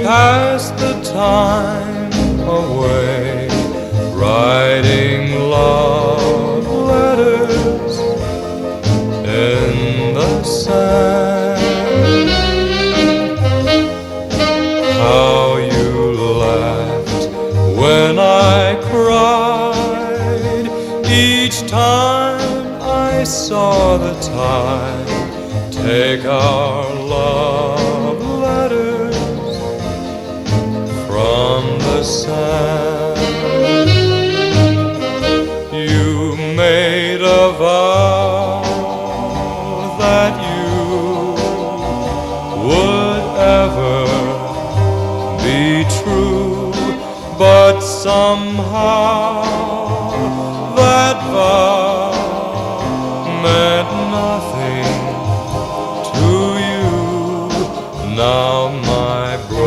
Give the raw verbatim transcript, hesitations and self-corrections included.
passed the time away, writing love letters in the sand. How you laughed when I cried each time I saw the tide take our love letters from the sand. You made a vow that you would ever be true, but somehow that vow meant nothing to you. Now my